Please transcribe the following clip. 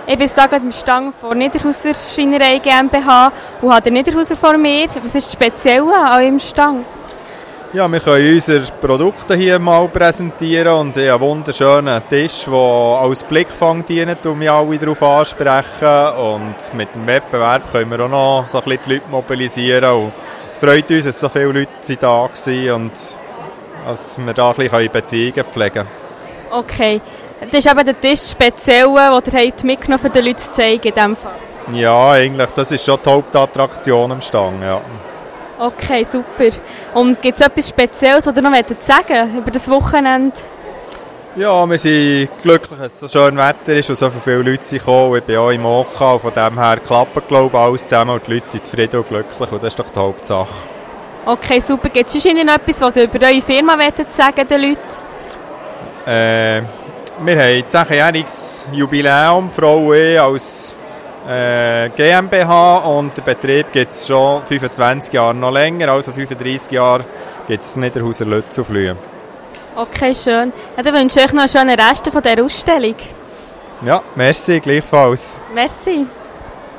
Ich bin jetzt hier gerade am Stand von Niederhauser Schreinerei GmbH und habe den Niederhauser vor mir. Was ist das Spezielle an eurem Stand? Ja, wir können unsere Produkte hier mal präsentieren und ich habe einen wunderschönen Tisch, der als Blickfang dient, um mich alle darauf ansprechen. Und mit dem Wettbewerb können wir auch noch so ein bisschen die Leute mobilisieren. Und es freut uns, dass so viele Leute da waren und dass wir da ein bisschen Beziehungen pflegen können. Okay, das ist eben der Tisch speziell, den ihr mitgenommen habt, um den Leuten zu zeigen in diesem Fall. Ja, eigentlich, das ist schon die Hauptattraktion am Stand, ja. Okay, super. Und gibt es etwas Spezielles, was ihr noch sagen über das Wochenende? Ja, wir sind glücklich, dass es so schön Wetter ist und so viele Leute sind gekommen. Ich bin auch im OK und von dem her klappt, glaube ich, alles zusammen und die Leute sind zufrieden und glücklich und das ist doch die Hauptsache. Okay, super. Gibt es sonst noch etwas, was ihr über eure Firma sagen den Leuten? Wir haben 10-jähriges Jubiläum, die Frau E. als GmbH und der Betrieb gibt es schon 25 Jahre, noch länger, also 35 Jahre gibt es Niederhauser Lützelflühe. Okay, schön. Ja, dann wünsche ich euch noch einen schönen Rest von dieser Ausstellung. Ja, merci, gleichfalls. Merci.